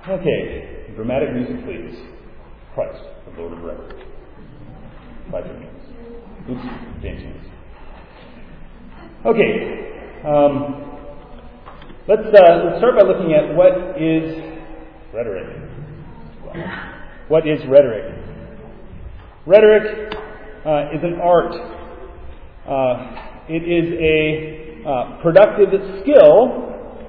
Okay, dramatic music, please. Christ, the Lord of Rhetoric. By James. Oops, James. Okay, let's start by looking at what is rhetoric. What is rhetoric? Rhetoric is an art. It is a productive skill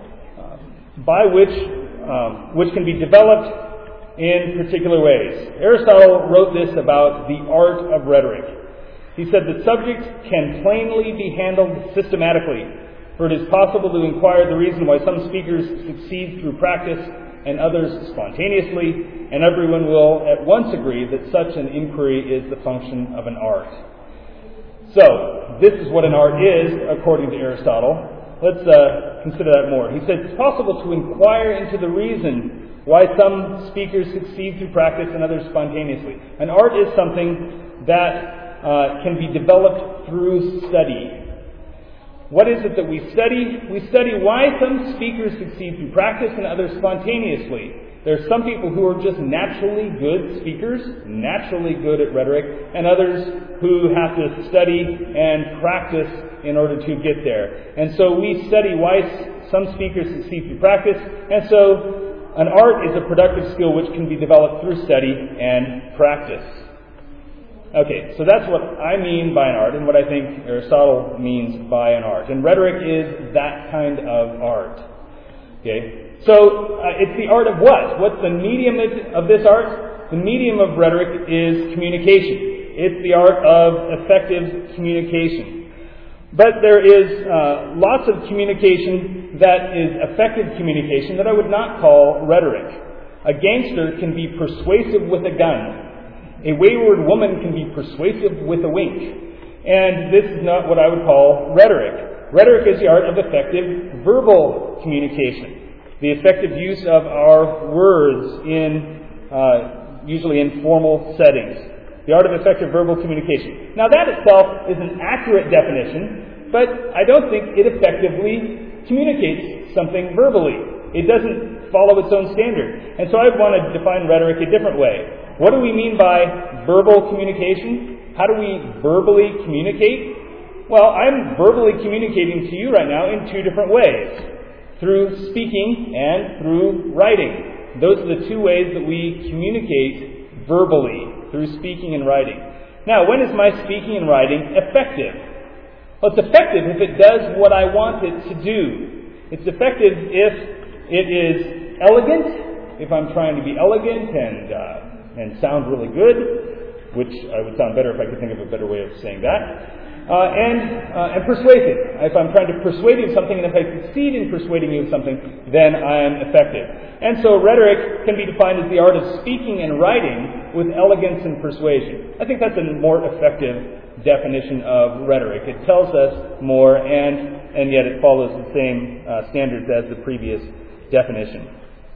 by which can be developed in particular ways. Aristotle wrote this about the art of rhetoric. He said that subjects can plainly be handled systematically, for it is possible to inquire the reason why some speakers succeed through practice and others spontaneously, and everyone will at once agree that such an inquiry is the function of an art. So, this is what an art is, according to Aristotle. Let's consider that more. He said it's possible to inquire into the reason why some speakers succeed through practice and others spontaneously. An art is something that can be developed through study. What is it that we study? We study why some speakers succeed through practice and others spontaneously. There are some people who are just naturally good speakers, naturally good at rhetoric, and others who have to study and practice in order to get there. And so we study why some speakers succeed through practice, and so an art is a productive skill which can be developed through study and practice. Okay, so that's what I mean by an art and what I think Aristotle means by an art. And rhetoric is that kind of art. Okay, so it's the art of what? What's the medium of this art? The medium of rhetoric is communication. It's the art of effective communication. But there is lots of communication that is effective communication that I would not call rhetoric. A gangster can be persuasive with a gun. A wayward woman can be persuasive with a wink. And this is not what I would call rhetoric. Rhetoric is the art of effective verbal communication. The effective use of our words in usually in formal settings. The art of effective verbal communication. Now that itself is an accurate definition, but I don't think it effectively communicates something verbally. It doesn't follow its own standard. And so I want to define rhetoric a different way. What do we mean by verbal communication? How do we verbally communicate? Well, I'm verbally communicating to you right now in two different ways. Through speaking and through writing. Those are the two ways that we communicate verbally, through speaking and writing. Now, when is my speaking and writing effective? Well, it's effective if it does what I want it to do. It's effective if it is elegant, if I'm trying to be elegant and sound really good, which I would sound better if I could think of a better way of saying that, and persuasive. If I'm trying to persuade you of something, and if I succeed in persuading you of something, then I am effective. And so rhetoric can be defined as the art of speaking and writing with elegance and persuasion. I think that's a more effective definition of rhetoric. It tells us more, and yet it follows the same standards as the previous definition.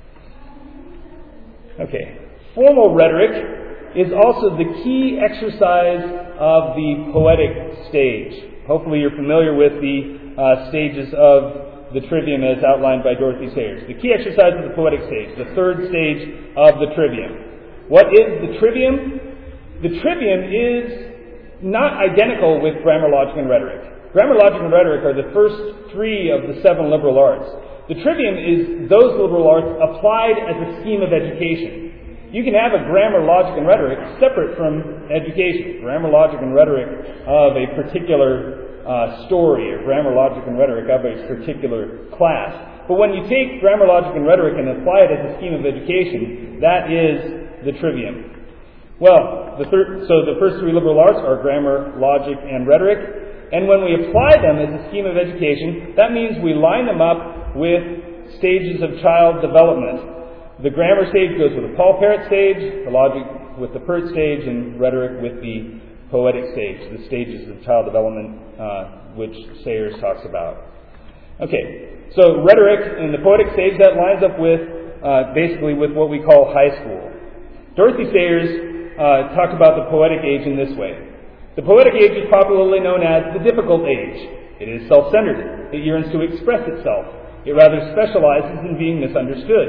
Okay. Formal rhetoric is also the key exercise of the poetic stage. Hopefully you're familiar with the stages of the trivium as outlined by Dorothy Sayers. The key exercise of the poetic stage, the third stage of the trivium. What is the trivium? The trivium is not identical with grammar, logic, and rhetoric. Grammar, logic, and rhetoric are the first three of the 7 liberal arts. The trivium is those liberal arts applied as a scheme of education. You can have a grammar, logic, and rhetoric separate from education. Grammar, logic, and rhetoric of a particular story, or grammar, logic, and rhetoric of a particular class. But when you take grammar, logic, and rhetoric and apply it as a scheme of education, that is the trivium. Well, so the first 3 liberal arts are grammar, logic, and rhetoric. And when we apply them as a scheme of education, that means we line them up with stages of child development. The grammar stage goes with the Paul Parrott stage, the logic with the Pert stage, and rhetoric with the poetic stage, the stages of child development which Sayers talks about. Okay, so rhetoric in the poetic stage, that lines up with basically with what we call high school. Dorothy Sayers talked about the poetic age in this way. The poetic age is popularly known as the difficult age. It is self-centered. It yearns to express itself. It rather specializes in being misunderstood.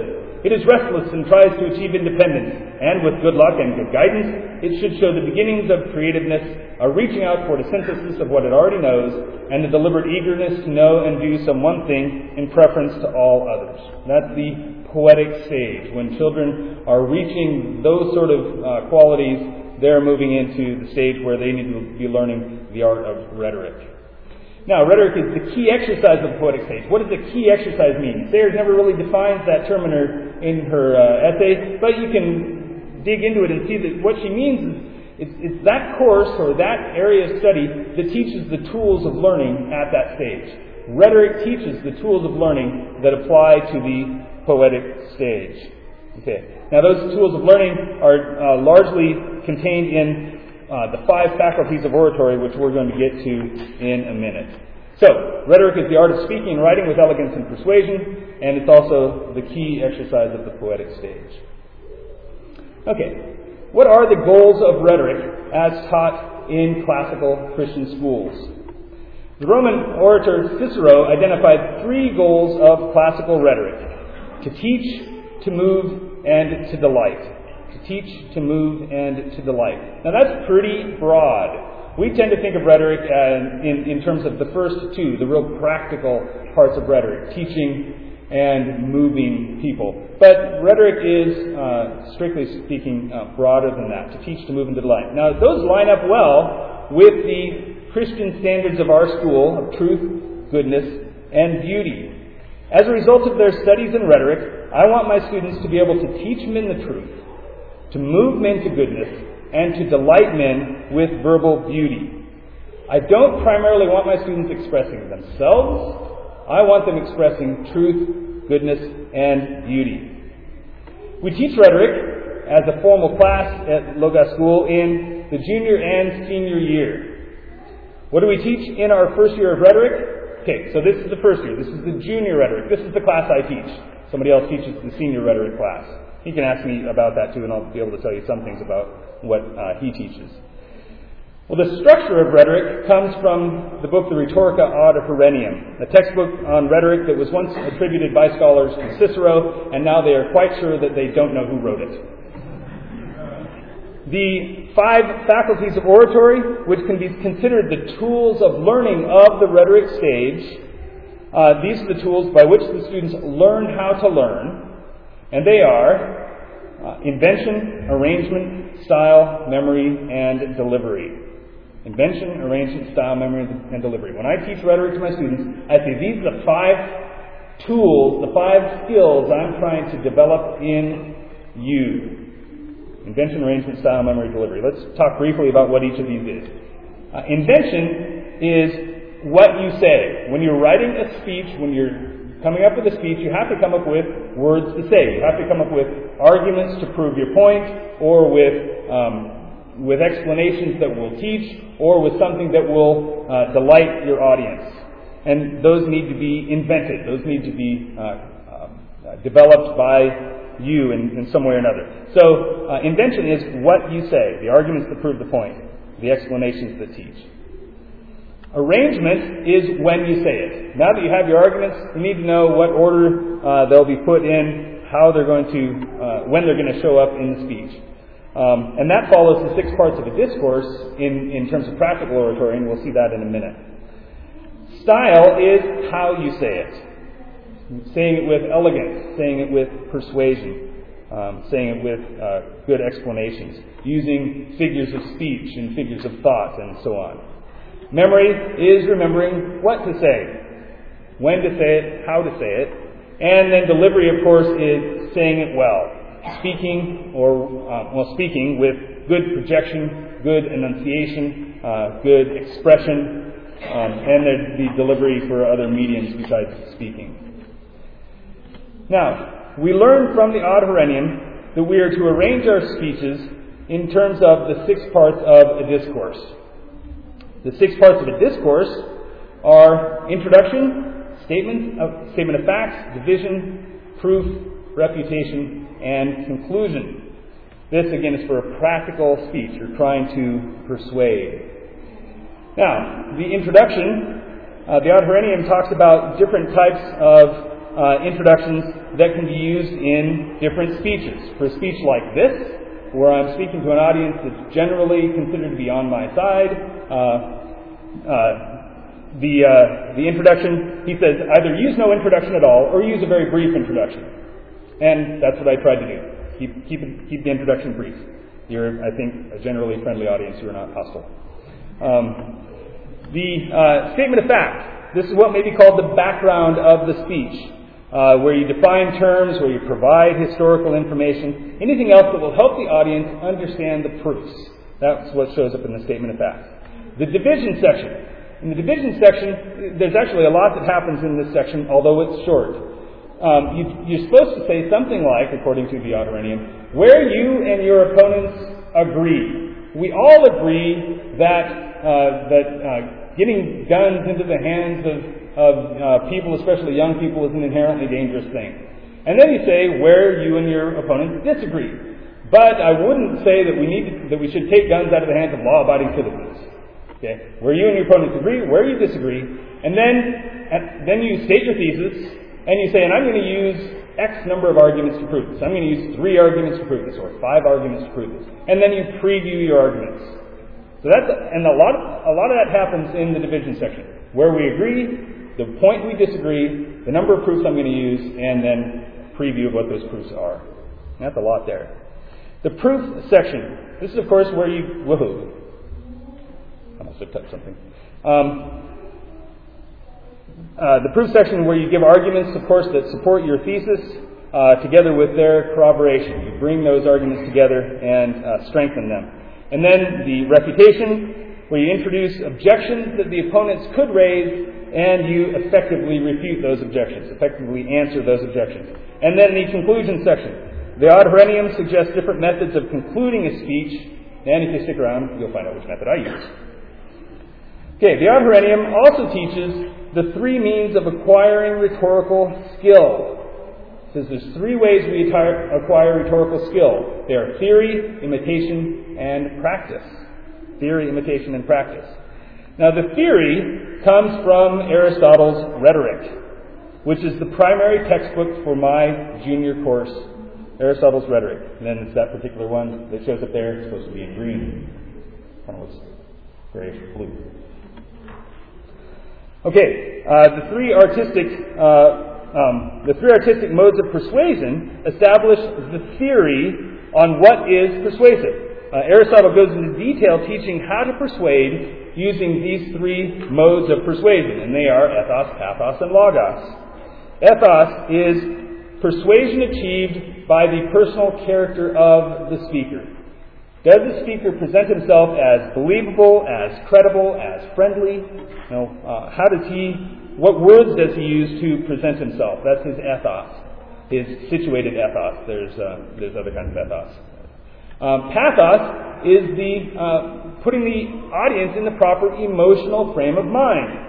It is restless and tries to achieve independence, and with good luck and good guidance, it should show the beginnings of creativeness, a reaching out toward a synthesis of what it already knows, and a deliberate eagerness to know and do some one thing in preference to all others. That's the poetic stage. When children are reaching those sort of qualities, they're moving into the stage where they need to be learning the art of rhetoric. Now, rhetoric is the key exercise of the poetic stage. What does the key exercise mean? Sayers never really defines that term in her essay, but you can dig into it and see that what she means is it's that course or that area of study that teaches the tools of learning at that stage. Rhetoric teaches the tools of learning that apply to the poetic stage. Okay. Now, those tools of learning are largely contained in the 5 faculties of oratory, which we're going to get to in a minute. So, rhetoric is the art of speaking and writing with elegance and persuasion, and it's also the key exercise of the poetic stage. Okay, what are the goals of rhetoric as taught in classical Christian schools? The Roman orator Cicero identified 3 goals of classical rhetoric: to teach, to move, and to delight. To teach, to move, and to delight. Now that's pretty broad. We tend to think of rhetoric in terms of the first 2, the real practical parts of rhetoric, teaching and moving people. But rhetoric is, strictly speaking, broader than that, to teach, to move, and to delight. Now those line up well with the Christian standards of our school of truth, goodness, and beauty. As a result of their studies in rhetoric, I want my students to be able to teach men the truth, to move men to goodness, and to delight men with verbal beauty. I don't primarily want my students expressing themselves. I want them expressing truth, goodness, and beauty. We teach rhetoric as a formal class at Logos School in the junior and senior year. What do we teach in our first year of rhetoric? Okay, so this is the first year. This is the junior rhetoric. This is the class I teach. Somebody else teaches the senior rhetoric class. He can ask me about that too, and I'll be able to tell you some things about what he teaches. Well, the structure of rhetoric comes from the book, The Rhetorica ad Herennium, a textbook on rhetoric that was once attributed by scholars to Cicero, and now they are quite sure that they don't know who wrote it. The 5 faculties of oratory, which can be considered the tools of learning of the rhetoric stage, these are the tools by which the students learn how to learn. And they are invention, arrangement, style, memory, and delivery. Invention, arrangement, style, memory, and delivery. When I teach rhetoric to my students, I say these are the 5 tools, the 5 skills I'm trying to develop in you. Invention, arrangement, style, memory, delivery. Let's talk briefly about what each of these is. Invention is what you say. When you're writing a speech, when you're coming up with a speech, you have to come up with words to say. You have to come up with arguments to prove your point, or with explanations that will teach, or with something that will delight your audience. And those need to be invented. Those need to be developed by you in some way or another. So invention is what you say, the arguments that prove the point, the explanations that teach. Arrangement is when you say it. Now that you have your arguments, you need to know what order they'll be put in, how they're going to, when they're going to show up in the speech. And that follows the 6 parts of a discourse in terms of practical oratory, and we'll see that in a minute. Style is how you say it. Saying it with elegance, saying it with persuasion, saying it with good explanations, using figures of speech and figures of thought, and so on. Memory is remembering what to say, when to say it, how to say it. And then delivery, of course, is saying it well. Speaking with good projection, good enunciation, good expression, and the delivery for other mediums besides speaking. Now, we learn from the ad Herennium that we are to arrange our speeches in terms of the 6 parts of a discourse. The 6 parts of a discourse are introduction, statement of facts, division, proof, refutation, and conclusion. This, again, is for a practical speech. You're trying to persuade. Now, the introduction, the ad Herennium talks about different types of introductions that can be used in different speeches. For a speech like this, where I'm speaking to an audience that's generally considered to be on my side, the introduction, he says, either use no introduction at all or use a very brief introduction. And that's what I tried to do. Keep the introduction brief. You're, I think, a generally friendly audience. You're not hostile. The statement of fact. This is what may be called the background of the speech, where you define terms, where you provide historical information, anything else that will help the audience understand the proofs. That's what shows up in the statement of fact. The division section. In the division section, there's actually a lot that happens in this section, although it's short. You're supposed to say something like, according to the Ad Horennium, where you and your opponents agree. We all agree that getting guns into the hands of people, especially young people, is an inherently dangerous thing. And then you say where you and your opponents disagree. But I wouldn't say that we should take guns out of the hands of law-abiding citizens. Okay, where you and your opponents agree, where you disagree, and then you state your thesis, and you say, and I'm going to use X number of arguments to prove this. I'm going to use 3 arguments to prove this, or 5 arguments to prove this, and then you preview your arguments. So a lot of that happens in the division section, where we agree, the point we disagree, the number of proofs I'm going to use, and then preview of what those proofs are. And that's a lot there. The proof section. This is, of course, where you... Whoa. I must have touched something. The proof section where you give arguments, of course, that support your thesis together with their corroboration. You bring those arguments together and strengthen them. And then the refutation, where you introduce objections that the opponents could raise and you effectively refute those objections, effectively answer those objections. And then the conclusion section. The Ad Horennium suggests different methods of concluding a speech, and if you stick around, you'll find out which method I use. Okay, the Ad Horennium also teaches the 3 means of acquiring rhetorical skill. It says there's 3 ways we acquire rhetorical skill. They are theory, imitation, and practice. Theory, imitation, and practice. Now, the theory comes from Aristotle's Rhetoric, which is the primary textbook for my junior course, Aristotle's Rhetoric. And then it's that particular one that shows up there. It's supposed to be in green. Kind of looks grayish blue. Okay, the three artistic modes of persuasion establish the theory on what is persuasive. Aristotle goes into detail teaching how to persuade using these 3 modes of persuasion, and they are ethos, pathos, and logos. Ethos is persuasion achieved by the personal character of the speaker. Does the speaker present himself as believable, as credible, as friendly? What words does he use to present himself? That's his ethos, his situated ethos. There's other kinds of ethos. Pathos is putting the audience in the proper emotional frame of mind.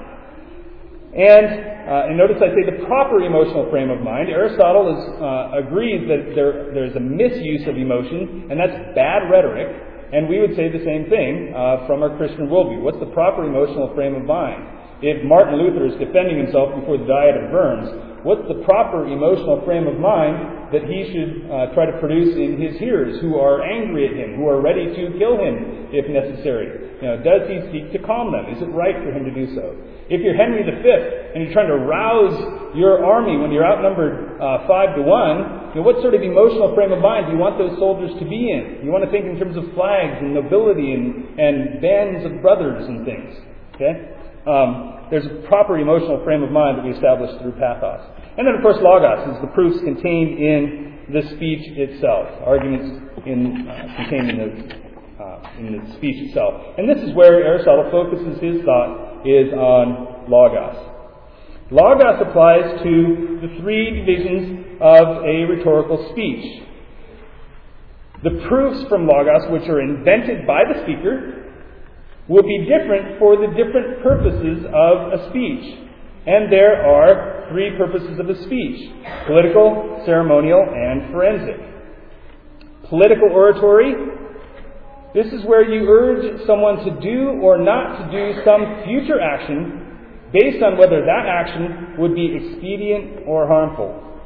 And notice I say the proper emotional frame of mind. Aristotle agrees that there's a misuse of emotion, and that's bad rhetoric. And we would say the same thing from our Christian worldview. What's the proper emotional frame of mind? If Martin Luther is defending himself before the Diet of Worms, what's the proper emotional frame of mind that he should try to produce in his hearers who are angry at him, who are ready to kill him if necessary? Does he seek to calm them? Is it right for him to do so? If you're Henry V and you're trying to rouse your army when you're outnumbered 5-1, what sort of emotional frame of mind do you want those soldiers to be in? You want to think in terms of flags and nobility and bands of brothers and things. Okay? There's a proper emotional frame of mind that we establish through pathos. And then, of course, logos is the proofs contained in the speech itself, arguments contained in the speech itself. And this is where Aristotle focuses his thought, is on logos. Logos applies to the 3 divisions of a rhetorical speech. The proofs from logos, which are invented by the speaker, will be different for the different purposes of a speech. And there are 3 purposes of a speech: political, ceremonial, and forensic. Political oratory. This is where you urge someone to do or not to do some future action based on whether that action would be expedient or harmful.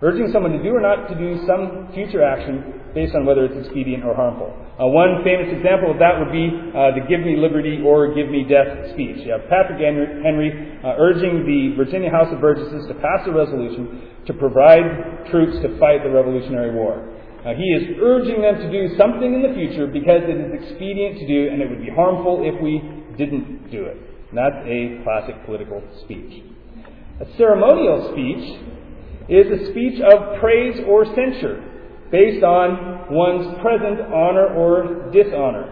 urging someone to do or not to do some future action based on whether it's expedient or harmful. One famous example of that would be the give me liberty or give me death speech. You have Patrick Henry urging the Virginia House of Burgesses to pass a resolution to provide troops to fight the Revolutionary War. He is urging them to do something in the future because it is expedient to do and it would be harmful if we didn't do it. And that's a classic political speech. A ceremonial speech is a speech of praise or censure based on one's present honor or dishonor.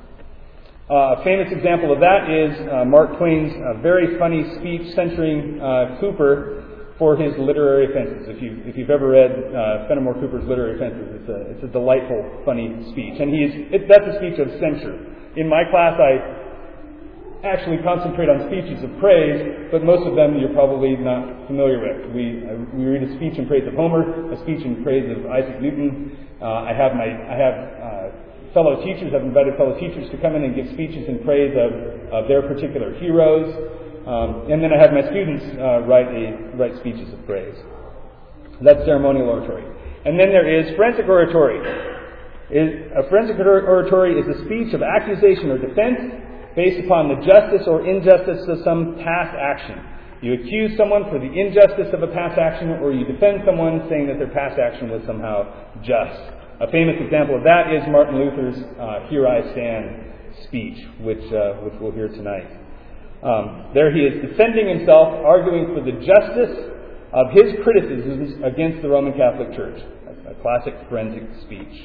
A famous example of that is Mark Twain's very funny speech censuring Cooper for his literary offenses. If you've ever read Fenimore Cooper's literary offenses, it's a delightful, funny speech, and that's a speech of censure. In my class, I actually concentrate on speeches of praise, but most of them you're probably not familiar with. We read a speech in praise of Homer, a speech in praise of Isaac Newton. I have fellow teachers. I've invited fellow teachers to come in and give speeches in praise of their particular heroes. And then I have my students write speeches of praise. That's ceremonial oratory. And then there is forensic oratory. A forensic oratory is a speech of accusation or defense based upon the justice or injustice of some past action. You accuse someone for the injustice of a past action, or you defend someone saying that their past action was somehow just. A famous example of that is Martin Luther's Here I Stand speech, which we'll hear tonight. There he is defending himself, arguing for the justice of his criticisms against the Roman Catholic Church. A classic forensic speech.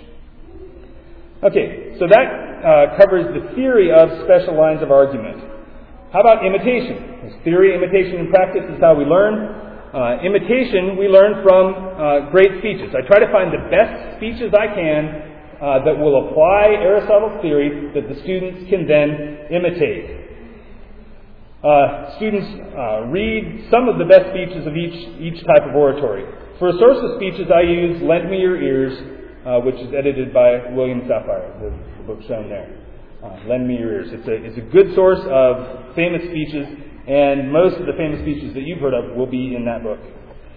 Okay, so that covers the theory of special lines of argument. How about imitation? There's theory, imitation, and practice is how we learn. Imitation we learn from great speeches. I try to find the best speeches I can that will apply Aristotle's theory that the students can then imitate. Students read some of the best speeches of each type of oratory. For a source of speeches, I use Lend Me Your Ears, which is edited by William Safire, the book shown there. Lend Me Your Ears. It's a good source of famous speeches, and most of the famous speeches that you've heard of will be in that book.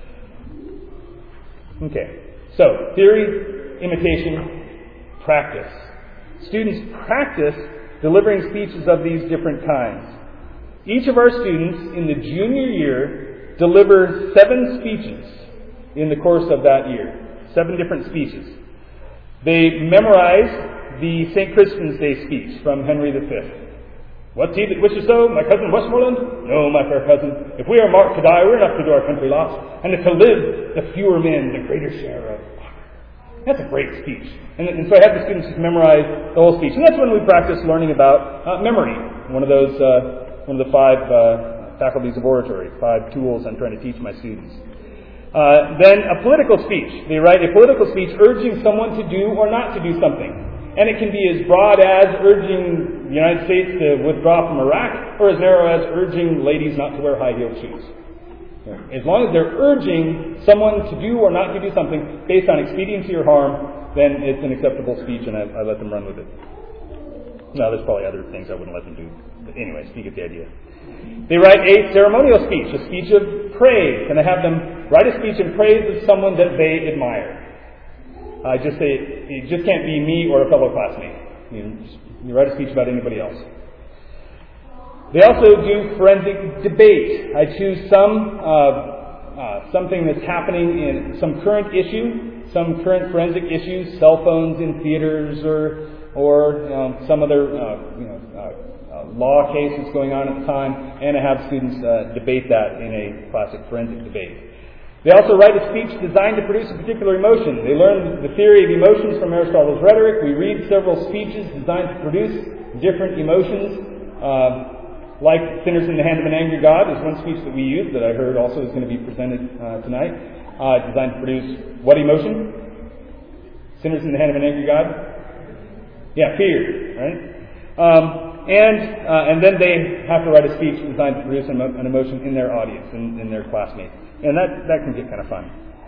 Okay, so theory, imitation, practice. Students practice delivering speeches of these different kinds. Each of our students in the junior year deliver 7 speeches in the course of that year. 7 different speeches. They memorize the St. Crispin's Day speech from Henry V. What's he that wishes so, my cousin Westmoreland? No, my fair cousin. If we are marked to die, we're enough to do our country lost. And if to live, the fewer men, the greater share of honor. That's a great speech. And so I have the students memorize the whole speech. And that's when we practice learning about memory. One of the 5 faculties of oratory, 5 tools I'm trying to teach my students. Then a political speech. They write a political speech urging someone to do or not to do something. And it can be as broad as urging the United States to withdraw from Iraq, or as narrow as urging ladies not to wear high-heeled shoes. As long as they're urging someone to do or not to do something based on expediency or harm, then it's an acceptable speech, and I let them run with it. Now, there's probably other thanythings I wouldn't let them do. But anyways, you get the idea. They write a ceremonial speech, a speech of praise. And I have them write a speech in praise of someone that they admire. I just say, it just can't be me or a fellow classmate. You write a speech about anybody else. They also do forensic debate. I choose something that's happening in some current issue, some current forensic issues, cell phones in theaters or some other law cases going on at the time, and I have students debate that in a classic forensic debate. They also write a speech designed to produce a particular emotion. They learn the theory of emotions from Aristotle's rhetoric. We read several speeches designed to produce different emotions. Like Sinners in the Hand of an Angry God is one speech that we use that I heard also is going to be presented tonight. Designed to produce what emotion? Sinners in the Hand of an Angry God? Yeah, fear, right? And then they have to write a speech designed to produce an emotion in their audience, in their classmates. And that can get kind of fun.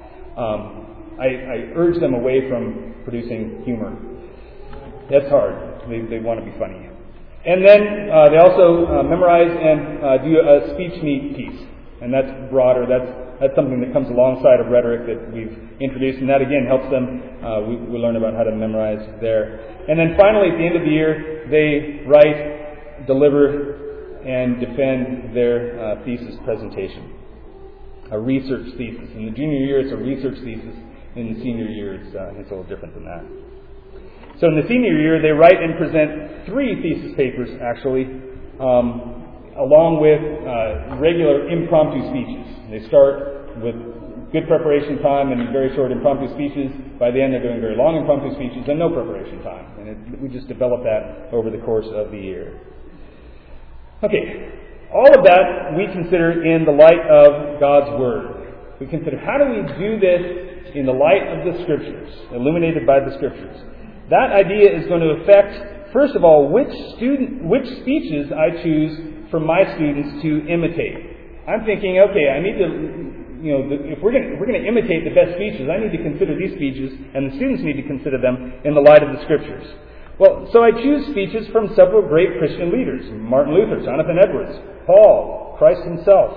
I urge them away from producing humor. That's hard. They want to be funny. And then they also memorize and do a speech meet piece. And that's broader. That's that's something that comes alongside of rhetoric that we've introduced, and that again helps them. We learn about how to memorize there. And then finally, at the end of the year, they write, deliver, and defend their thesis presentation. A research thesis. In the junior year, it's a research thesis. In the senior year, it's a little different than that. So in the senior year, they write and present 3 thesis papers, actually, along with regular impromptu speeches. They start with good preparation time and very short impromptu speeches. By the end, they're doing very long impromptu speeches and no preparation time. And we just develop that over the course of the year. Okay, all of that we consider in the light of God's Word. We consider, how do we do this in the light of the Scriptures, illuminated by the Scriptures? That idea is going to affect, first of all, which speeches I choose for my students to imitate. I'm thinking, okay, I need to, if we're going to imitate the best speeches, I need to consider these speeches, and the students need to consider them in the light of the Scriptures. Well, so I choose speeches from several great Christian leaders: Martin Luther, Jonathan Edwards, Paul, Christ himself,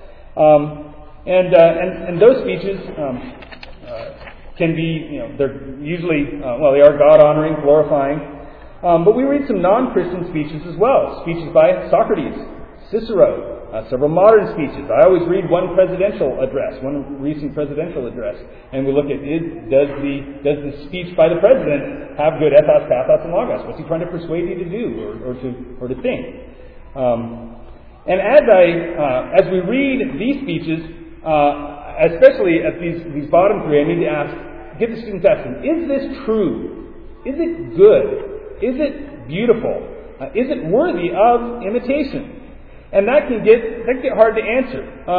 and those speeches. Can be, they're usually, they are God-honoring, glorifying. But we read some non-Christian speeches as well. Speeches by Socrates, Cicero, several modern speeches. I always read one recent presidential address, and we look at, does the speech by the president have good ethos, pathos, and logos? What's he trying to persuade you to do or to think? And as we read these speeches, especially at these bottom 3, I need to get the students asking, is this true? Is it good? Is it beautiful? Is it worthy of imitation? And that can get hard to answer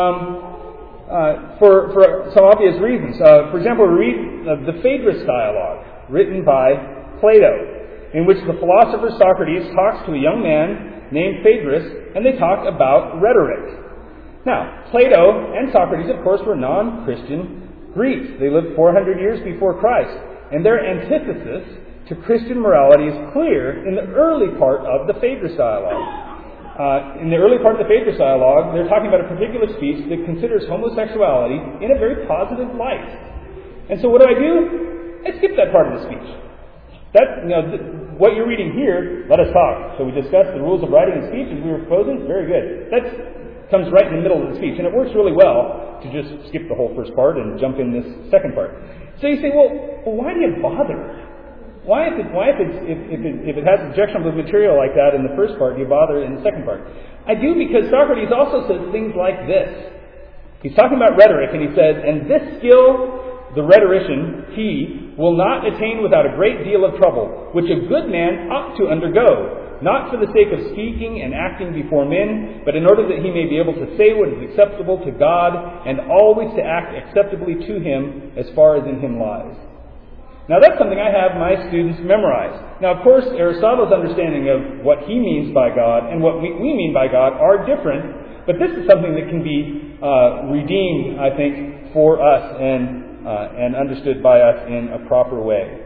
for some obvious reasons. For example, we read the Phaedrus dialogue written by Plato, in which the philosopher Socrates talks to a young man named Phaedrus, and they talk about rhetoric. Now, Plato and Socrates, of course, were non-Christian Greeks. They lived 400 years before Christ, and their antithesis to Christian morality is clear in the early part of the Phaedrus dialogue. In the early part of the Phaedrus dialogue, they're talking about a particular speech that considers homosexuality in a very positive light. And so what do? I skip that part of the speech. What you're reading here, let us talk. So we discussed the rules of writing and speech as we were proposing. Very good. That comes right in the middle of the speech, and it works really well to just skip the whole first part and jump in this second part. So you say, well, why do you bother? Why if it has objectionable material like that in the first part, do you bother in the second part? I do, because Socrates also says things like this. He's talking about rhetoric, and he says, and this skill, the rhetorician, he, will not attain without a great deal of trouble, which a good man ought to undergo, not for the sake of speaking and acting before men, but in order that he may be able to say what is acceptable to God, and always to act acceptably to him as far as in him lies. Now that's something I have my students memorize. Now, of course, Aristotle's understanding of what he means by God and what we mean by God are different, but this is something that can be redeemed, I think, for us and understood by us in a proper way.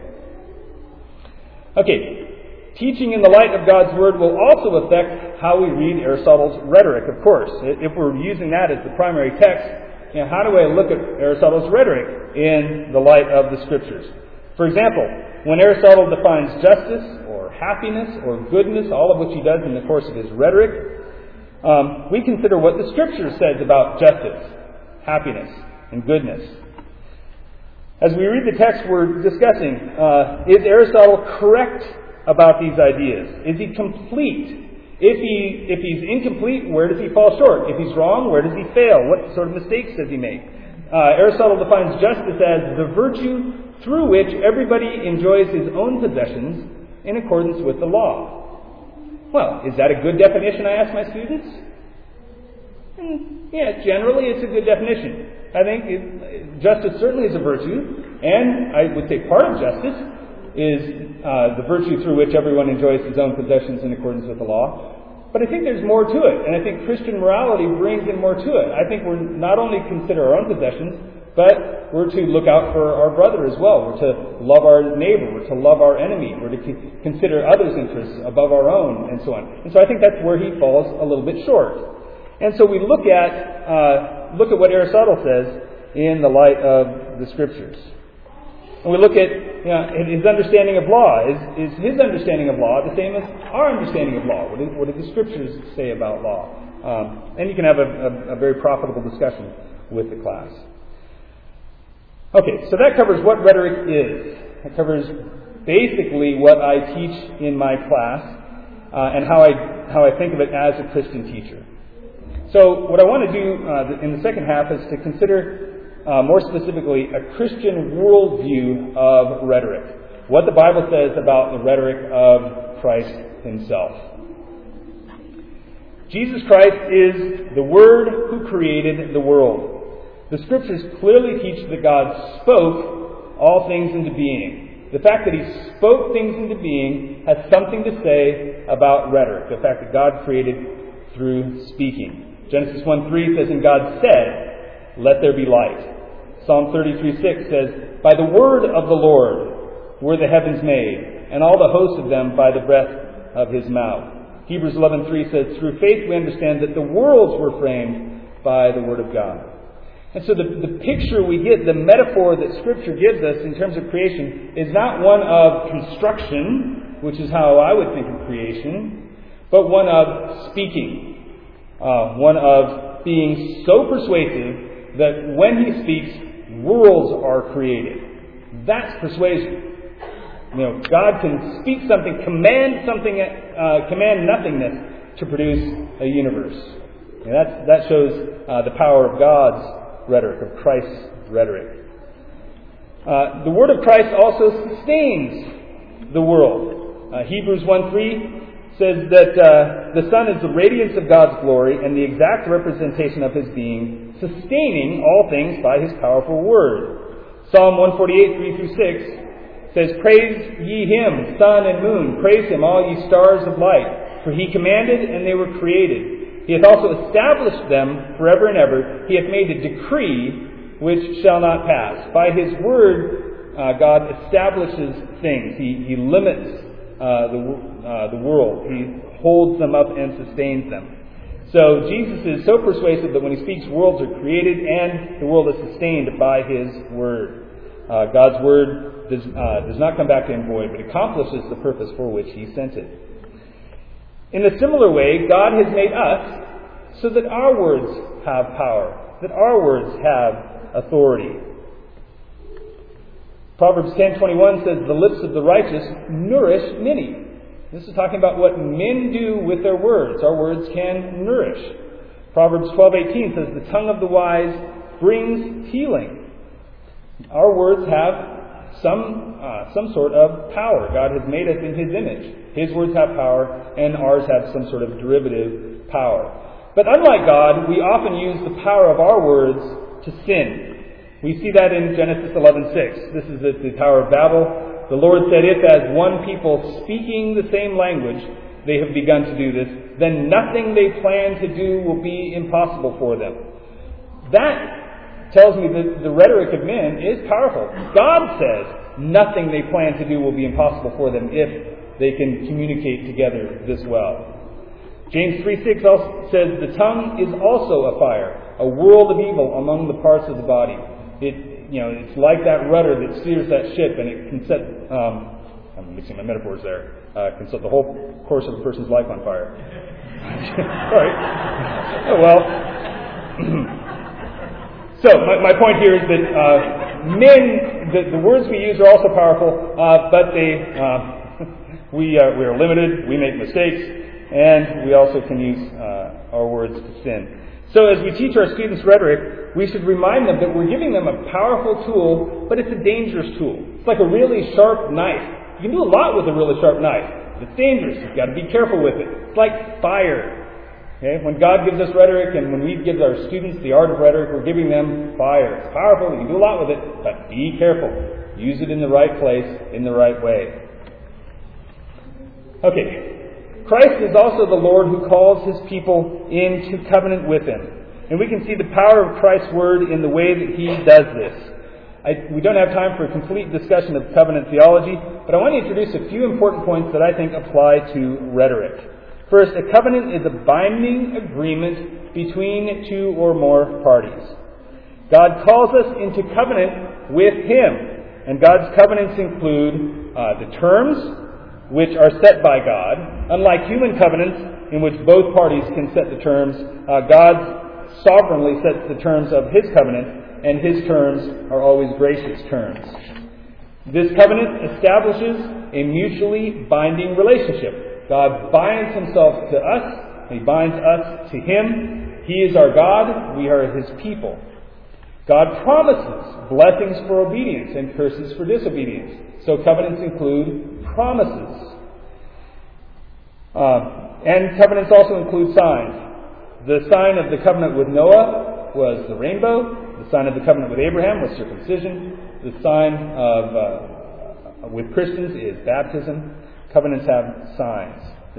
Okay. Teaching in the light of God's Word will also affect how we read Aristotle's rhetoric, of course. If we're using that as the primary text, how do I look at Aristotle's rhetoric in the light of the Scriptures? For example, when Aristotle defines justice or happiness or goodness, all of which he does in the course of his rhetoric, we consider what the Scripture says about justice, happiness, and goodness. As we read the text we're discussing, is Aristotle correct about these ideas? Is he complete? If he's incomplete, where does he fall short? If he's wrong, where does he fail? What sort of mistakes does he make? Aristotle defines justice as the virtue through which everybody enjoys his own possessions in accordance with the law. Well, is that a good definition, I ask my students? Yeah, generally it's a good definition. I think justice certainly is a virtue, and I would say part of justice is the virtue through which everyone enjoys his own possessions in accordance with the law. But I think there's more to it, and I think Christian morality brings in more to it. I think we're not only consider our own possessions, but we're to look out for our brother as well. We're to love our neighbor. We're to love our enemy. We're to consider others' interests above our own, and so on. And so I think that's where he falls a little bit short. And so we look at look at what Aristotle says in the light of the Scriptures. And we look at his understanding of law. Is his understanding of law the same as our understanding of law? What do the Scriptures say about law? And you can have a very profitable discussion with the class. Okay, so that covers what rhetoric is. It covers basically what I teach in my class and how I think of it as a Christian teacher. So what I want to do in the second half is to consider more specifically a Christian worldview of rhetoric. What the Bible says about the rhetoric of Christ himself. Jesus Christ is the Word who created the world. The Scriptures clearly teach that God spoke all things into being. The fact that He spoke things into being has something to say about rhetoric. The fact that God created through speaking. Genesis 1:3 says, "And God said, let there be light." Psalm 33:6 says, "By the word of the Lord were the heavens made, and all the hosts of them by the breath of His mouth." Hebrews 11:3 says, "Through faith we understand that the worlds were framed by the word of God." And so the picture we get, the metaphor that Scripture gives us in terms of creation, is not one of construction, which is how I would think of creation, but one of speaking. One of being so persuasive that when He speaks, worlds are created. That's persuasion. God can speak something, command nothingness to produce a universe. And that shows the power of God's rhetoric, of Christ's rhetoric. The word of Christ also sustains the world. Hebrews 1:3 says that the Son is the radiance of God's glory and the exact representation of His being, sustaining all things by His powerful word. Psalm 148:3-6 says, "Praise ye Him, sun and moon. Praise Him, all ye stars of light. For He commanded, and they were created. He hath also established them forever and ever. He hath made a decree which shall not pass." By His word, God establishes things. He limits the world. He holds them up and sustains them. So Jesus is so persuasive that when He speaks, worlds are created and the world is sustained by His word. God's word does not come back to Him void, but accomplishes the purpose for which He sent it. In a similar way, God has made us so that our words have power, that our words have authority. Proverbs 10:21 says, "The lips of the righteous nourish many." This is talking about what men do with their words. Our words can nourish. Proverbs 12:18 says, "The tongue of the wise brings healing." Our words have some sort of power. God has made us in His image. His words have power, and ours have some sort of derivative power. But unlike God, we often use the power of our words to sin. We see that in Genesis 11:6. This is at the Tower of Babel. The Lord said, "If as one people speaking the same language they have begun to do this, then nothing they plan to do will be impossible for them." That tells me that the rhetoric of men is powerful. God says nothing they plan to do will be impossible for them if they can communicate together this well. James 3:6 also says, "The tongue is also a fire, a world of evil among the parts of the body." It's like that rudder that steers that ship, and it can set, I'm mixing my metaphors there, can set the whole course of a person's life on fire. Sorry. Oh, well. So, my point here is that the words we use are also powerful, but we are limited, we make mistakes, and we also can use our words to sin. So as we teach our students rhetoric, we should remind them that we're giving them a powerful tool, but it's a dangerous tool. It's like a really sharp knife. You can do a lot with a really sharp knife. It's dangerous. You've got to be careful with it. It's like fire. Okay? When God gives us rhetoric and when we give our students the art of rhetoric, we're giving them fire. It's powerful. You can do a lot with it, but be careful. Use it in the right place, in the right way. Okay. Christ is also the Lord who calls His people into covenant with Him. And we can see the power of Christ's word in the way that He does this. We don't have time for a complete discussion of covenant theology, but I want to introduce a few important points that I think apply to rhetoric. First, a covenant is a binding agreement between two or more parties. God calls us into covenant with Him, and God's covenants include the terms, which are set by God. Unlike human covenants, in which both parties can set the terms, God sovereignly sets the terms of His covenant, and His terms are always gracious terms. This covenant establishes a mutually binding relationship. God binds Himself to us, He binds us to Him. He is our God, we are His people. God promises blessings for obedience and curses for disobedience. So covenants include promises. And covenants also include signs. The sign of the covenant with Noah was the rainbow. The sign of the covenant with Abraham was circumcision. The sign of with Christians is baptism. Covenants have signs.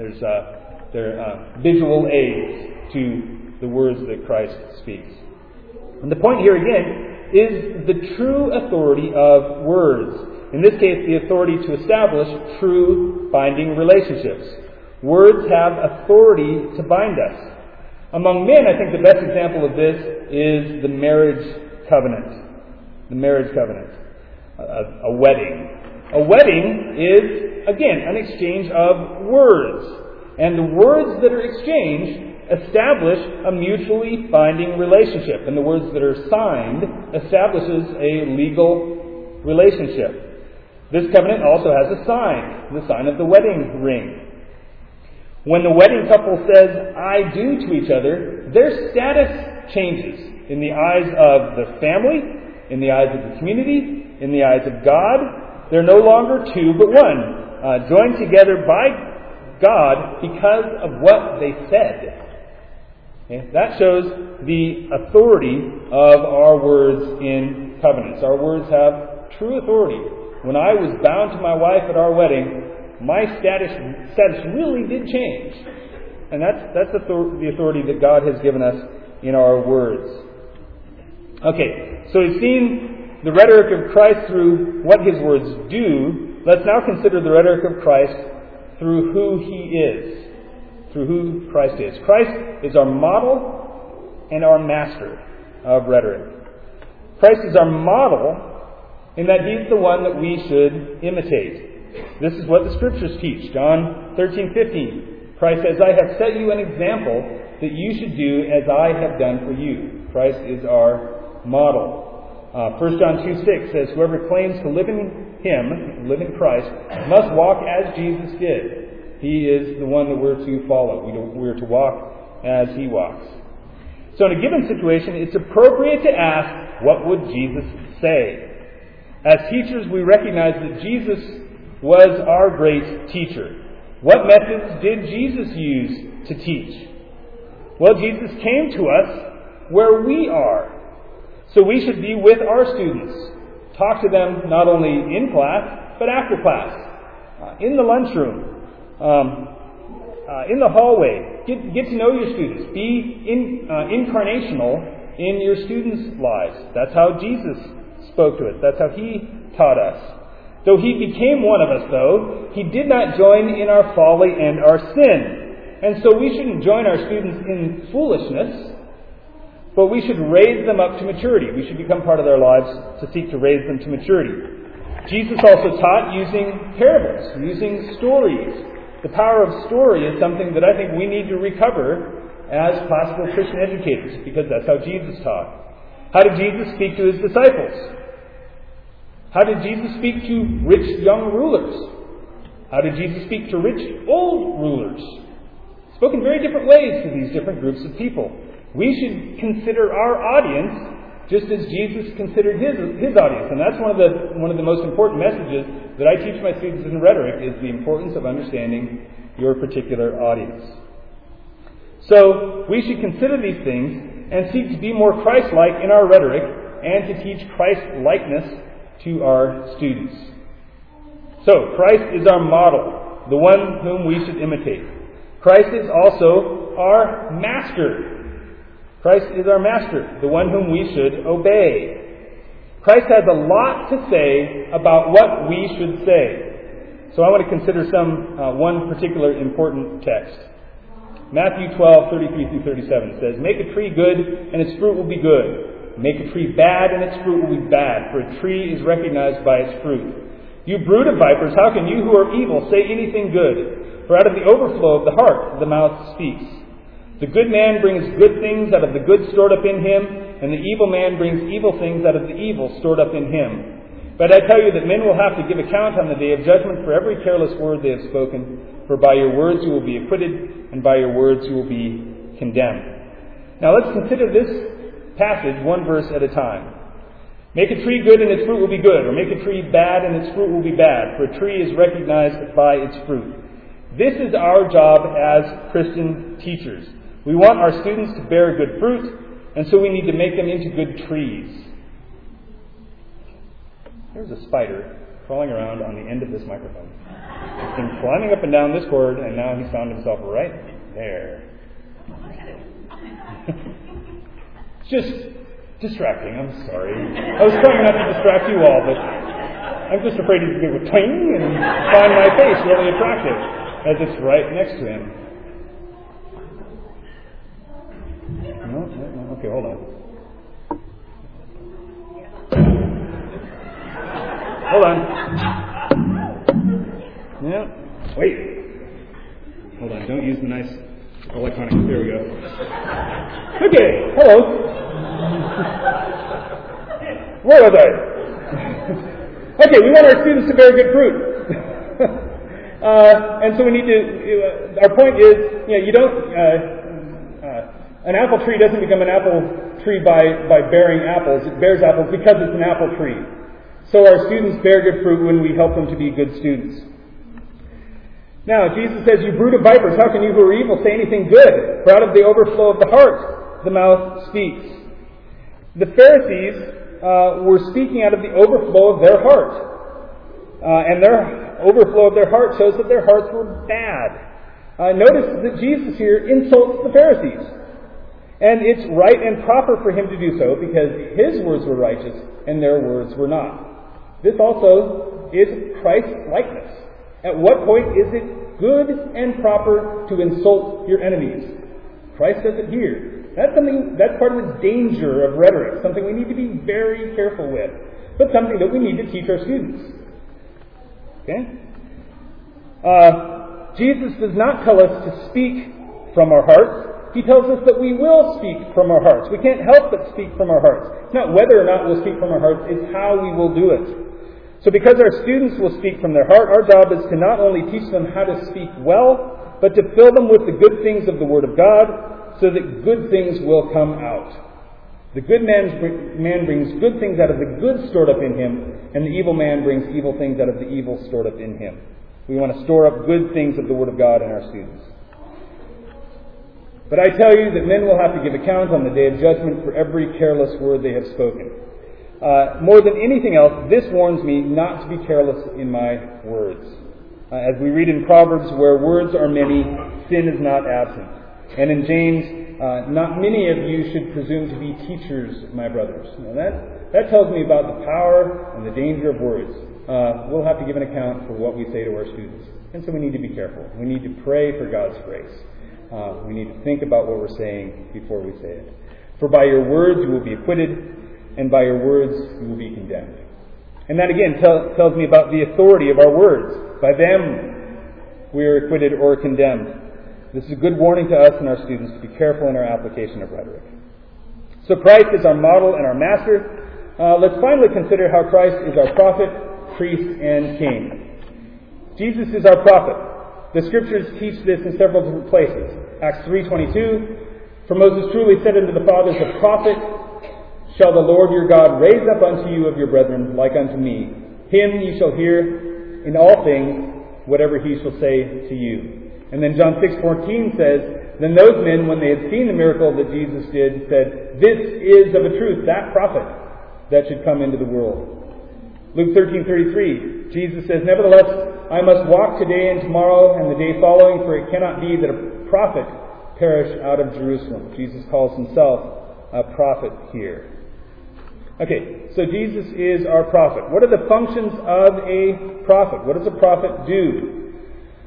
They're visual aids to the words that Christ speaks. And the point here again is the true authority of words. In this case, the authority to establish true binding relationships. Words have authority to bind us. Among men, I think the best example of this is the marriage covenant. The marriage covenant. A wedding. A wedding is, again, an exchange of words. And the words that are exchanged establish a mutually binding relationship. And the words that are signed establishes a legal relationship. This covenant also has a sign, the sign of the wedding ring. When the wedding couple says, "I do" to each other, their status changes in the eyes of the family, in the eyes of the community, in the eyes of God. They're no longer two, but one, joined together by God because of what they said. Okay? That shows the authority of our words in covenants. Our words have true authority. When I was bound to my wife at our wedding, my status really did change. And that's the authority that God has given us in our words. Okay, so we've seen the rhetoric of Christ through what His words do. Let's now consider the rhetoric of Christ through who He is. Through who Christ is. Christ is our model and our master of rhetoric. Christ is our model in that He's the one that we should imitate. This is what the Scriptures teach. John 13:15. Christ says, "I have set you an example that you should do as I have done for you." Christ is our model. 1 John 2:6 says, "Whoever claims to live in Him, live in Christ, must walk as Jesus did." He is the one that we're to follow. We're to walk as He walks. So in a given situation, it's appropriate to ask, what would Jesus say? As teachers, we recognize that Jesus was our great teacher. What methods did Jesus use to teach? Well, Jesus came to us where we are. So we should be with our students. Talk to them not only in class, but after class, in the lunchroom, in the hallway. Get to know your students. Be incarnational in your students' lives. That's how Jesus spoke to us. That's how He taught us. Though He became one of us, though, He did not join in our folly and our sin. And so we shouldn't join our students in foolishness, but we should raise them up to maturity. We should become part of their lives to seek to raise them to maturity. Jesus also taught using parables, using stories. The power of story is something that I think we need to recover as classical Christian educators, because that's how Jesus taught. How did Jesus speak to His disciples? How did Jesus speak to rich young rulers? How did Jesus speak to rich old rulers? He spoke in very different ways to these different groups of people. We should consider our audience just as Jesus considered his audience. And that's one of the most important messages that I teach my students in rhetoric, is the importance of understanding your particular audience. So we should consider these things and seek to be more Christ-like in our rhetoric and to teach Christ-likeness to our students. So Christ is our model, the one whom we should imitate. Christ is also our master. Christ is our master, the one whom we should obey. Christ has a lot to say about what we should say. So I want to consider one particular important text. Matthew 12:33 through 37 says, "Make a tree good, and its fruit will be good. Make a tree bad, and its fruit will be bad, for a tree is recognized by its fruit. You brood of vipers, how can you who are evil say anything good? For out of the overflow of the heart the mouth speaks. The good man brings good things out of the good stored up in him, and the evil man brings evil things out of the evil stored up in him. But I tell you that men will have to give account on the day of judgment for every careless word they have spoken. For by your words you will be acquitted, and by your words you will be condemned." Now let's consider this passage one verse at a time. Make a tree good, and its fruit will be good. Or make a tree bad, and its fruit will be bad. For a tree is recognized by its fruit. This is our job as Christian teachers. We want our students to bear good fruit, and so we need to make them into good trees. There's a spider crawling around on the end of this microphone. He's been climbing up and down this cord, and now he's found himself right there. It's just distracting, I'm sorry. I was trying not to distract you all, but I'm just afraid he's going to go twing and find my face really attractive, as it's right next to him. No, okay, hold on. Hold on. Yeah. Wait. Hold on. Don't use the nice electronic. There we go. Okay. Hello. Where was I? Okay. We want our students to bear good fruit. And so we need to, our point is, you don't, an apple tree doesn't become an apple tree by bearing apples. It bears apples because it's an apple tree. So our students bear good fruit when we help them to be good students. Now, Jesus says, "You brood of vipers, how can you who are evil say anything good? For out of the overflow of the heart, the mouth speaks." The Pharisees were speaking out of the overflow of their heart. And their overflow of their heart shows that their hearts were bad. Notice that Jesus here insults the Pharisees. And it's right and proper for him to do so because his words were righteous and their words were not. This also is Christ-likeness. At what point is it good and proper to insult your enemies? Christ says it here. That's part of the danger of rhetoric, something we need to be very careful with, but something that we need to teach our students. Okay? Jesus does not tell us to speak from our hearts. He tells us that we will speak from our hearts. We can't help but speak from our hearts. It's not whether or not we'll speak from our hearts, it's how we will do it. So because our students will speak from their heart, our job is to not only teach them how to speak well, but to fill them with the good things of the Word of God, so that good things will come out. The good man brings good things out of the good stored up in him, and the evil man brings evil things out of the evil stored up in him. We want to store up good things of the Word of God in our students. But I tell you that men will have to give account on the day of judgment for every careless word they have spoken. More than anything else, this warns me not to be careless in my words. As we read in Proverbs, where words are many, sin is not absent. And in James, not many of you should presume to be teachers, my brothers. Now that tells me about the power and the danger of words. We'll have to give an account for what we say to our students. And so we need to be careful. We need to pray for God's grace. We need to think about what we're saying before we say it. For by your words you will be acquitted, and by your words you will be condemned. And that again tells me about the authority of our words. By them we are acquitted or condemned. This is a good warning to us and our students to be careful in our application of rhetoric. So Christ is our model and our master. Let's finally consider how Christ is our prophet, priest, and king. Jesus is our prophet. The Scriptures teach this in several different places. Acts 3:22, "For Moses truly said unto the fathers, a prophet shall the Lord your God raise up unto you of your brethren, like unto me. Him ye shall hear in all things, whatever he shall say to you." And then John 6:14 says, "Then those men, when they had seen the miracle that Jesus did, said, This is of a truth that prophet that should come into the world." Luke 13:33, Jesus says, "Nevertheless, I must walk today and tomorrow and the day following, for it cannot be that a prophet perish out of Jerusalem." Jesus calls himself a prophet here. Okay, so Jesus is our prophet. What are the functions of a prophet? What does a prophet do?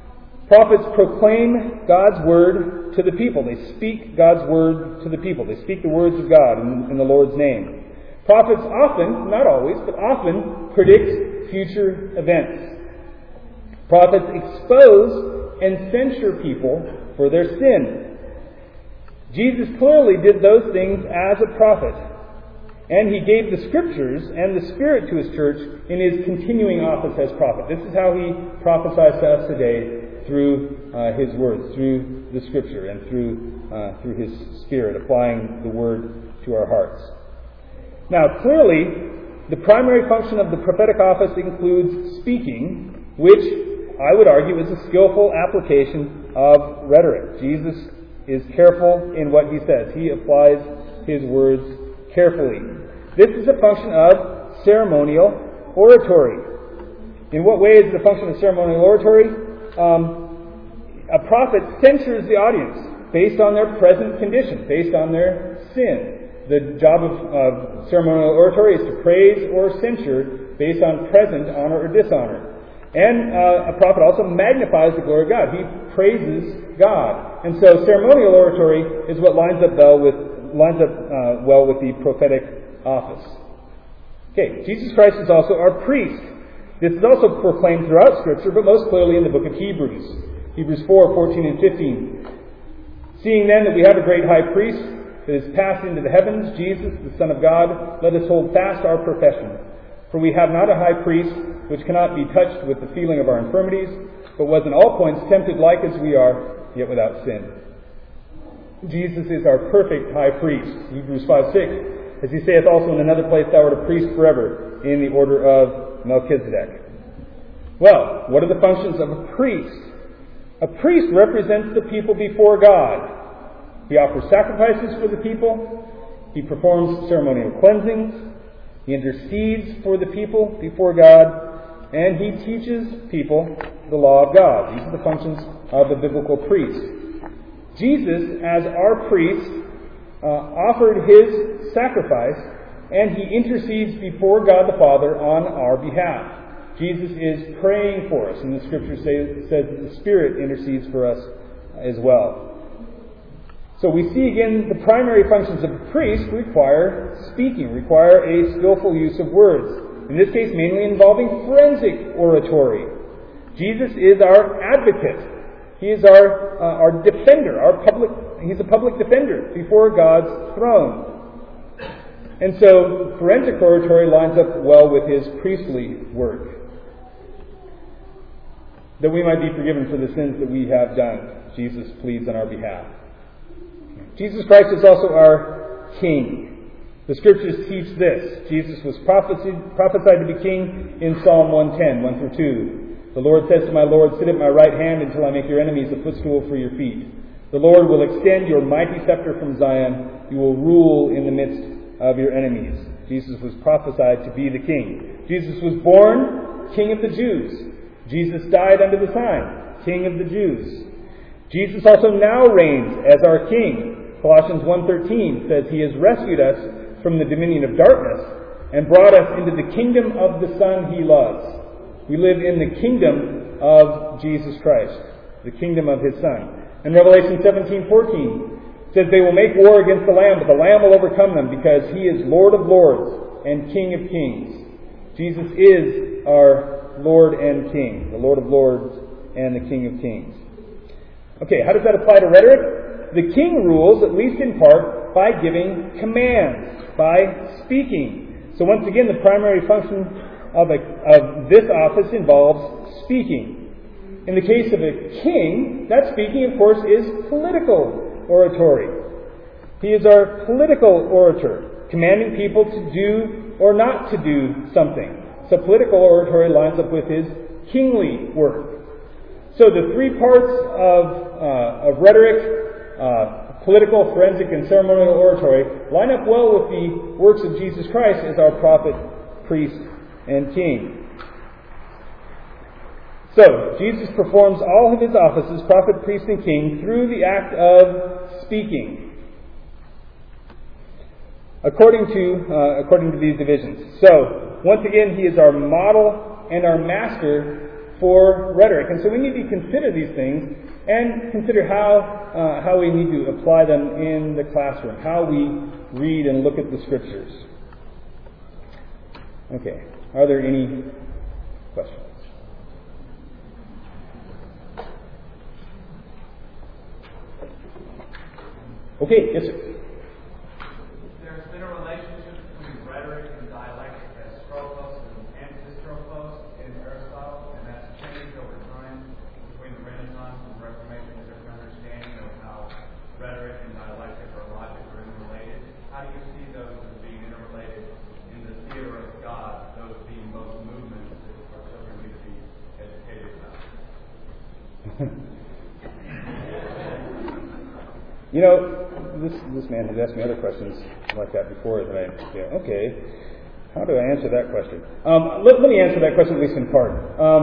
Prophets proclaim God's word to the people. They speak God's word to the people. They speak the words of God in the Lord's name. Prophets often, not always, but often predict future events. Prophets expose and censure people for their sin. Jesus clearly did those things as a prophet. And he gave the Scriptures and the Spirit to his church in his continuing office as prophet. This is how he prophesies to us today through his words, through the Scripture, and through his Spirit, applying the Word to our hearts. Now, clearly, the primary function of the prophetic office includes speaking, which I would argue is a skillful application of rhetoric. Jesus is careful in what he says. He applies his words carefully. This is a function of ceremonial oratory. In what way is it a function of ceremonial oratory? A prophet censures the audience based on their present condition, based on their sin. The job of ceremonial oratory is to praise or censure based on present honor or dishonor. And a prophet also magnifies the glory of God. He praises God. And so ceremonial oratory is what lines up well with the prophetic office. Okay, Jesus Christ is also our priest. This is also proclaimed throughout Scripture, but most clearly in the book of Hebrews. Hebrews 4:14 and 15. Seeing then that we have a great high priest that is passed into the heavens, Jesus, the Son of God, let us hold fast our profession. For we have not a high priest which cannot be touched with the feeling of our infirmities, but was in all points tempted like as we are, yet without sin. Jesus is our perfect high priest. Hebrews 5:6. As he saith also in another place, thou art a priest forever in the order of Melchizedek. Well, what are the functions of a priest? A priest represents the people before God. He offers sacrifices for the people. He performs ceremonial cleansings. He intercedes for the people before God. And he teaches people the law of God. These are the functions of a biblical priest. Jesus, as our priest, offered his sacrifice, and he intercedes before God the Father on our behalf. Jesus is praying for us, and the Scripture says that the Spirit intercedes for us as well. So we see again the primary functions of a priest require speaking, require a skillful use of words. In this case, mainly involving forensic oratory. Jesus is our advocate. He is our defender, he's a public defender before God's throne. And so forensic oratory lines up well with his priestly work. That we might be forgiven for the sins that we have done, Jesus pleads on our behalf. Jesus Christ is also our King. The Scriptures teach this. Jesus was prophesied to be King in Psalm 110, 1 through 2. The Lord says to my Lord, sit at my right hand until I make your enemies a footstool for your feet. The Lord will extend your mighty scepter from Zion. You will rule in the midst of your enemies. Jesus was prophesied to be the King. Jesus was born King of the Jews. Jesus died under the sign, King of the Jews. Jesus also now reigns as our King. Colossians 1:13 says he has rescued us from the dominion of darkness and brought us into the kingdom of the Son he loves. We live in the kingdom of Jesus Christ, the kingdom of his Son. And Revelation 17:14 says they will make war against the Lamb, but the Lamb will overcome them because he is Lord of lords and King of kings. Jesus is our Lord and King, the Lord of lords and the King of kings. Okay, how does that apply to rhetoric? The king rules, at least in part, by giving commands, by speaking. So once again, the primary function of this office involves speaking. In the case of a king, that speaking, of course, is political oratory. He is our political orator, commanding people to do or not to do something. So political oratory lines up with his kingly work. So the three parts of rhetoric, political, forensic, and ceremonial oratory line up well with the works of Jesus Christ as our prophet, priest, and king. So, Jesus performs all of his offices, prophet, priest, and king, through the act of speaking, according to these divisions. So, once again, he is our model and our master for rhetoric. And so we need to consider these things and consider how we need to apply them in the classroom, how we read and look at the Scriptures. Okay, are there any questions? Okay, yes, sir. There's been a relationship between rhetoric and dialectic as stropos and antistropos in Aristotle, and that's changed over time between the Renaissance and the Reformation. There's different understanding of how rhetoric and dialectic or logic are interrelated. How do you see those as being interrelated in the theater of God, those being both movements that our children need to be educated about? You know, this man has asked me other questions like that before that I say, okay, how do I answer that question? Let me answer that question at least in part.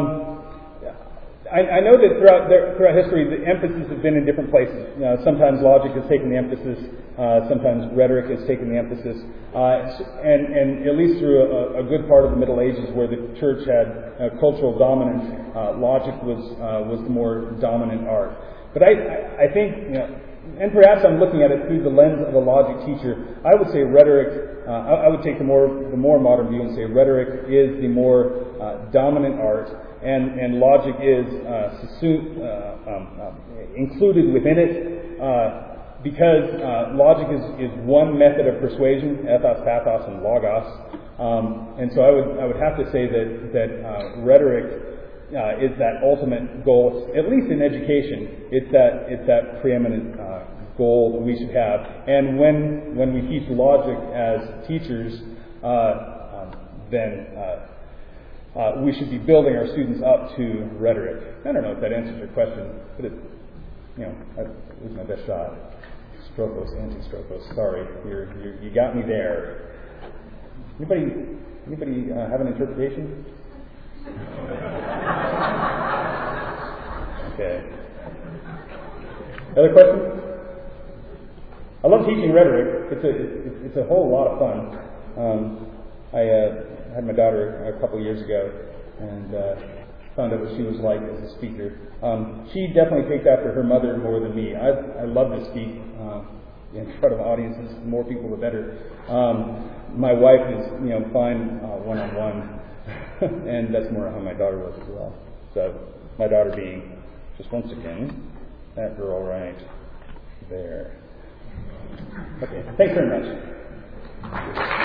I know that throughout history, the emphasis has been in different places. Sometimes logic has taken the emphasis, sometimes rhetoric has taken the emphasis, and at least through a good part of the Middle Ages, where the church had cultural dominance, logic was the more dominant art. But I think, and perhaps I'm looking at it through the lens of a logic teacher, I would say rhetoric, I would take the more modern view and say rhetoric is the more dominant art, and logic is included within it, because logic is one method of persuasion, ethos, pathos, and logos. And so I would have to say that rhetoric is that ultimate goal, at least in education. It's that preeminent goal that we should have. And when we teach logic as teachers, then we should be building our students up to rhetoric. I don't know if that answers your question, but it was my best shot. Stropos, antistropos. Sorry, you got me there. Anybody have an interpretation? Okay. Other questions? I love teaching rhetoric. It's a whole lot of fun. I had my daughter a couple years ago and found out what she was like as a speaker. She definitely takes after her mother more than me. I love to speak in front of audiences. The more people, the better. My wife is, fine one-on-one. And that's more how my daughter was as well. So, my daughter being, just once again, that girl right there. Okay, thanks very much.